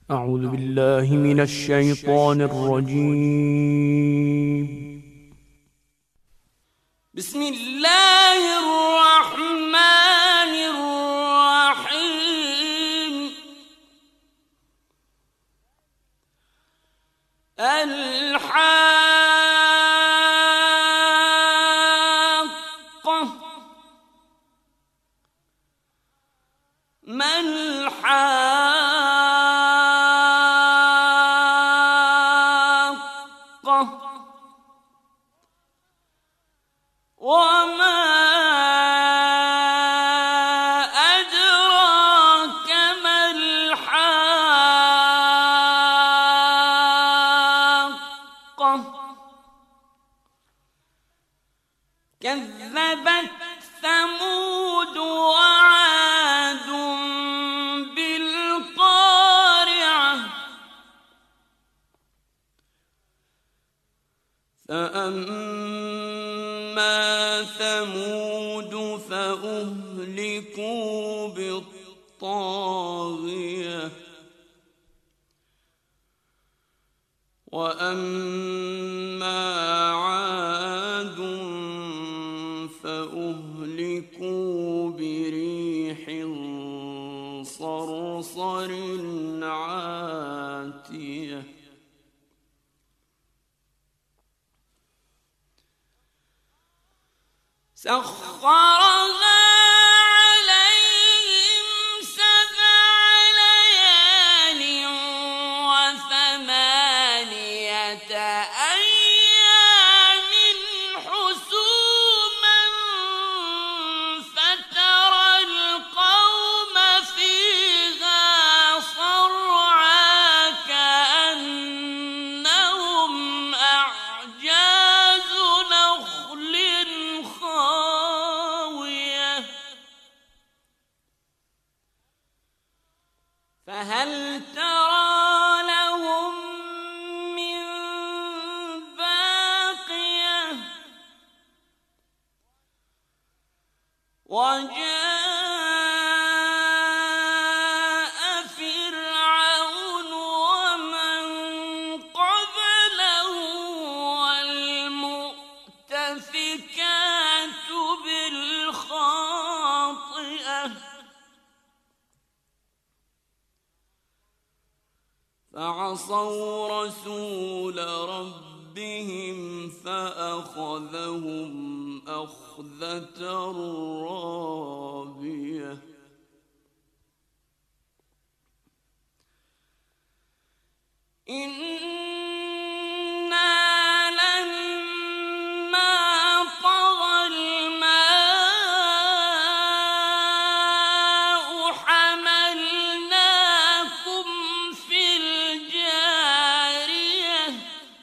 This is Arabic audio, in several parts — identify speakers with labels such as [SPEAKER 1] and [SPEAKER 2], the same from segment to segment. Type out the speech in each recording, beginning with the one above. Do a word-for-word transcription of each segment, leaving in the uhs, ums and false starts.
[SPEAKER 1] أعوذ بالله من الشيطان الرجيم.
[SPEAKER 2] بسم الله الرحمن الرحيم. الحاقة ما الحاقة وما أدراك ما الحاقة كذبت ثمود وعاد بالقارعة فأما ثمود فأهلكوا بالطاغية وأما عاد فأهلكوا بريح صرصر عاتية سخرها عليهم سبع ليال وثمانية أيام حسوما فترى القوم فيها صرعى كأنهم أعجاز نخل خاوية فهل ترى لهم من باقية وجاء فرعون ومن قبله والمؤتفكات بالخاطئة فعصوا رسول ربهم فأخذهم أخذة رابية إنا لما طغى الماء حملناكم في الجارية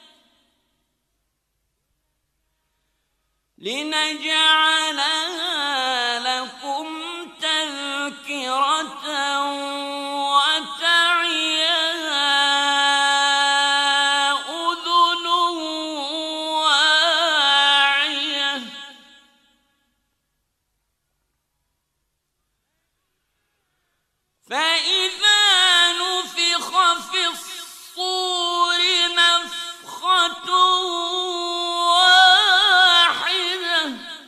[SPEAKER 2] لنجعلها لكم تذكرة وتعيها أذن واعية فإذا نفخ في الصور نفخة واحدة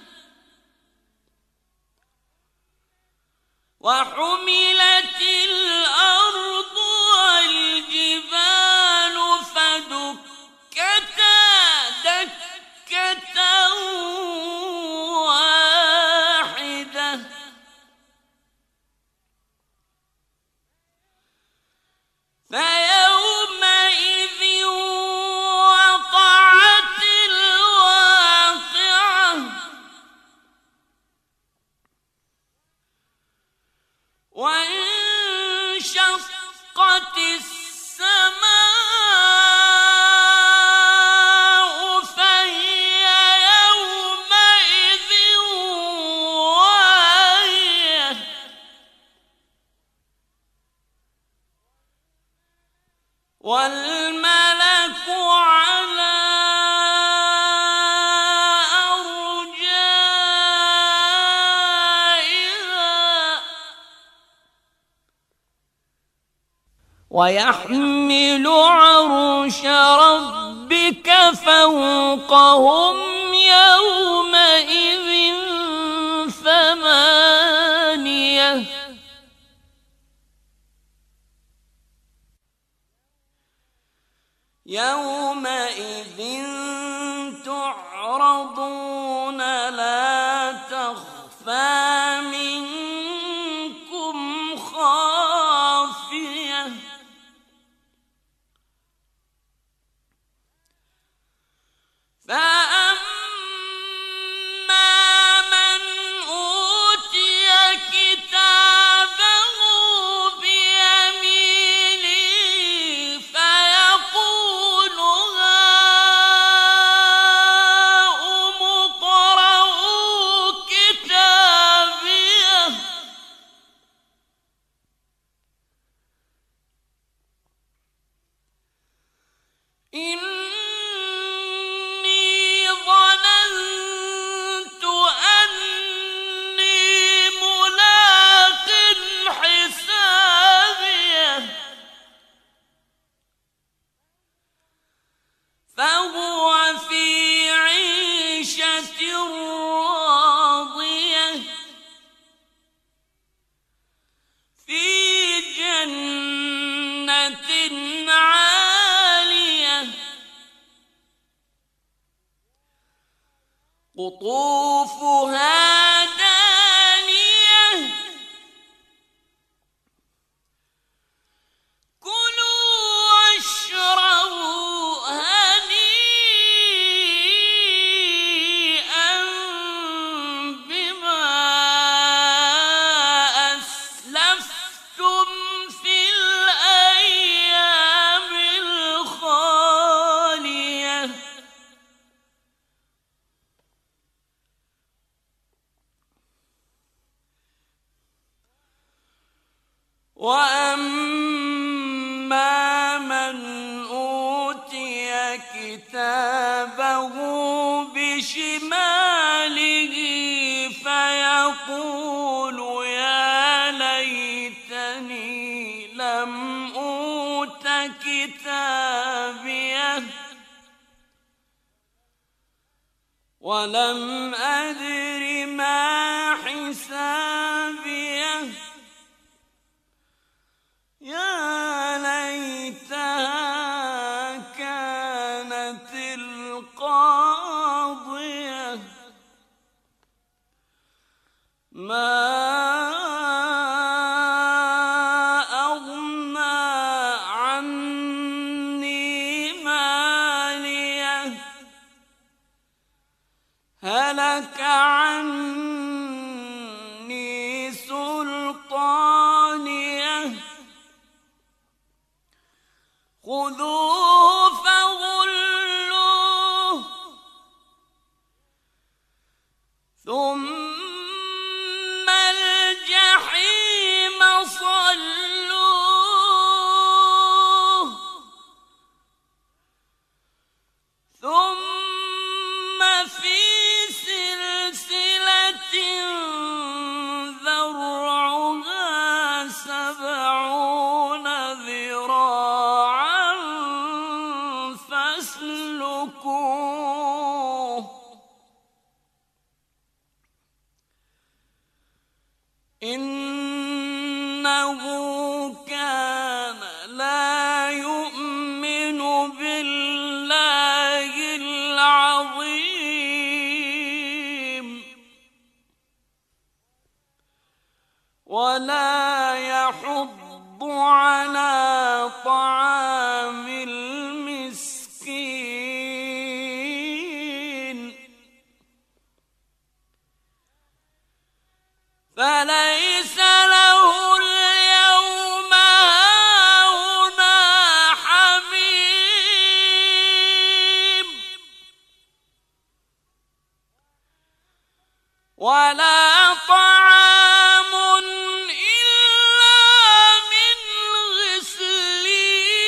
[SPEAKER 2] وحملت الأرض والجبال فدكتا دكة واحدة فيومئذ وقعت الواقعة وانشقت السماء فهي يومئذ واهية والملك على أرجائها ويحمل عرش ربك فوقهم يومئذ ثمانية يومئذ تعرضون لا تخفى منكم خافية فأما من أوتي كتابه بيمينه فيقول هاؤم اقرءوا كتابيه إني ظننت أني ملاق حسابيه فهو في عيشة راضية في جنة عالية قطوفها دانية كلوا واشربوا هنيئا بما أسلفتم في الأيام الخالية وأما من أوتي كتابه بشماله فيقول يا ليتني لم أوت كتابيه ولم أدر ما حسابيه يا ليتها كانت القاضية ما أغنى عني ماليه هلك عني سلطانيه خذوه فغلوه ثم الجحيم صلوه ثم في سلسلة ذرعها سبعون ذراعا فاسلكوه إنه كان لا يؤمن بالله العظيم ولا يحض على طعام المسكين فليس له اليوم هاهنا حميم ولا طعام إلا من غسلين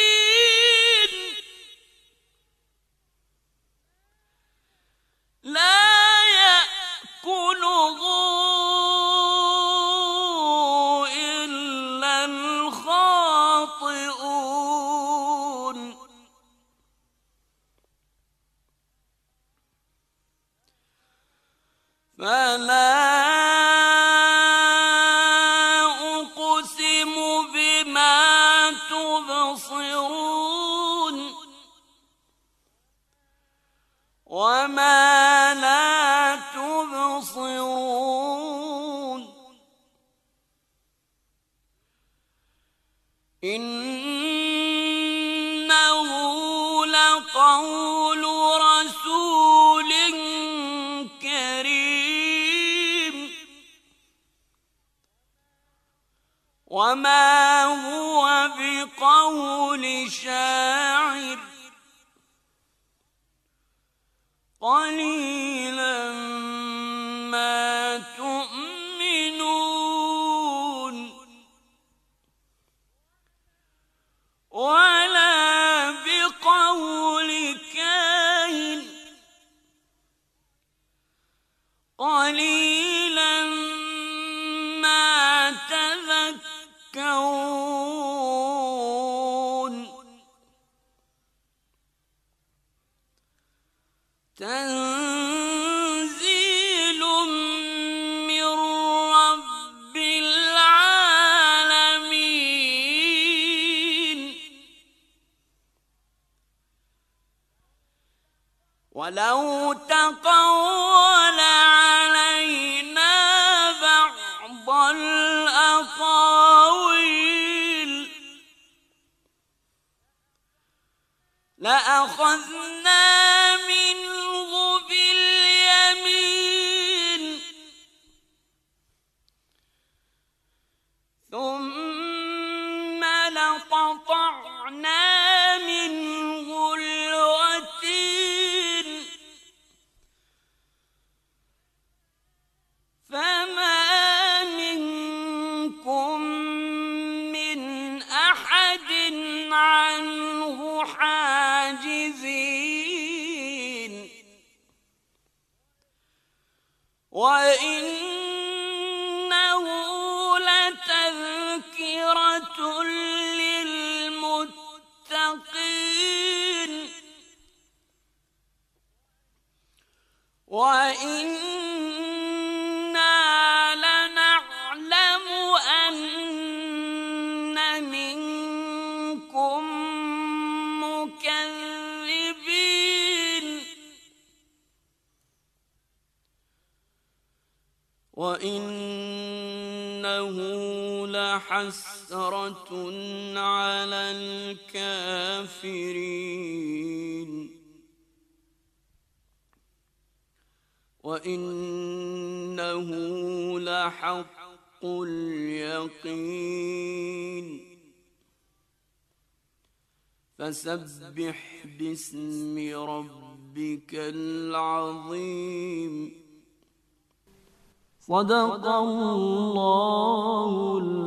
[SPEAKER 2] فلا أقسم بما تبصرون وما لا تبصرون إنه لقول رسول كريم وما هو بقول شاعر قليلا ما تؤمنون ولا بقول كاهن قليلا ما تذكرون تنزيل من رب العالمين ولو تقول علينا بعض الأقاويل لأخذنا منه باليمين ثم لقطعنا منه الوتين فما منكم من أحد عنه حاجزين وإنه لتذكرة للمتقين وإنا لنعلم أن منكم مكذبين وإنه لحسرة على الكافرين وإنه لحق اليقين فسبح باسم ربك العظيم صدق الله